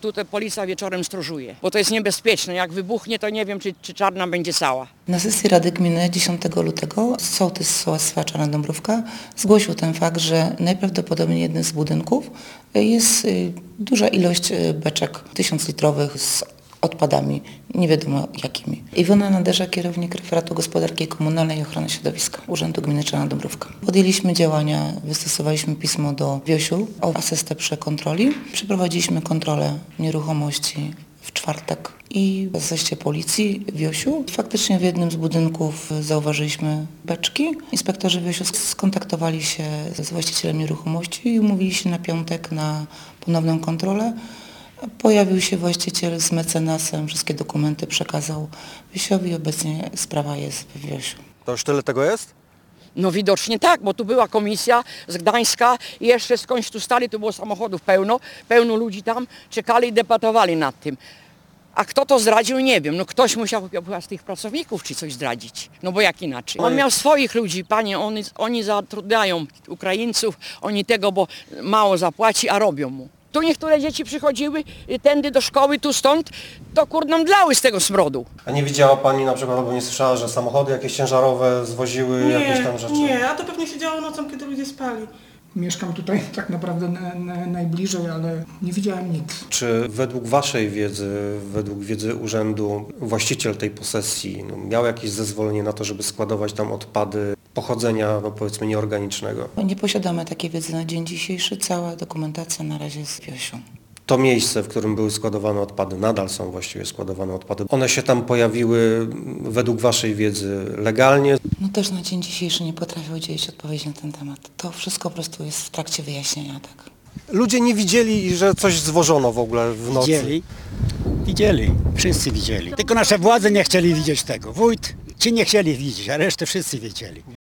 tutaj policja wieczorem stróżuje, bo to jest niebezpieczne. Jak wybuchnie, to nie wiem, czy Czarna będzie cała. Na sesji Rady Gminy 10 lutego sołtys sołectwa Czarna Dąbrówka zgłosił ten fakt, że najprawdopodobniej jednym z budynków jest duża ilość beczek 1000-litrowych z odpadami, nie wiadomo jakimi. Iwona Naderza, kierownik referatu gospodarki komunalnej i ochrony środowiska Urzędu Gminy Czarna Dąbrówka. Podjęliśmy działania, wystosowaliśmy pismo do WIOŚ-u o asystę przy kontroli. Przeprowadziliśmy kontrolę nieruchomości w czwartek i zejście policji w WIOŚ-u. Faktycznie w jednym z budynków zauważyliśmy beczki. Inspektorzy WIOŚ-u skontaktowali się z właścicielem nieruchomości i umówili się na piątek na ponowną kontrolę. Pojawił się właściciel z mecenasem, wszystkie dokumenty przekazał WIOŚ-owi i obecnie sprawa jest w WIOŚ-u. To już tyle tego jest? No widocznie tak, bo tu była komisja z Gdańska i jeszcze skądś tu stali, tu było samochodów pełno ludzi tam czekali i debatowali nad tym. A kto to zdradził, nie wiem. No ktoś musiał chyba z tych pracowników czy coś zdradzić. No bo jak inaczej? On miał swoich ludzi, panie, oni zatrudniają Ukraińców, oni tego, bo mało zapłaci, a robią mu. Tu niektóre dzieci przychodziły tędy do szkoły, tu stąd, to kurde mdlały z tego smrodu. A nie widziała Pani na przykład, albo nie słyszała, że samochody jakieś ciężarowe zwoziły jakieś tam rzeczy? Nie, a to pewnie się działo nocą, kiedy ludzie spali. Mieszkam tutaj tak naprawdę najbliżej, ale nie widziałem nic. Czy według Waszej wiedzy, według wiedzy urzędu, właściciel tej posesji miał jakieś zezwolenie na to, żeby składować tam odpady pochodzenia, powiedzmy, nieorganicznego? Nie posiadamy takiej wiedzy na dzień dzisiejszy. Cała dokumentacja na razie jest w WIOŚ-u. To miejsce, w którym były składowane odpady, nadal są właściwie składowane odpady. One się tam pojawiły według Waszej wiedzy legalnie? No też na dzień dzisiejszy nie potrafię udzielić odpowiedzi na ten temat. To wszystko po prostu jest w trakcie wyjaśnienia, tak. Ludzie nie widzieli, że coś zwożono w ogóle w nocy? Widzieli, wszyscy widzieli. Tylko nasze władze nie chcieli widzieć tego. Wójt, ci nie chcieli widzieć, a resztę wszyscy wiedzieli.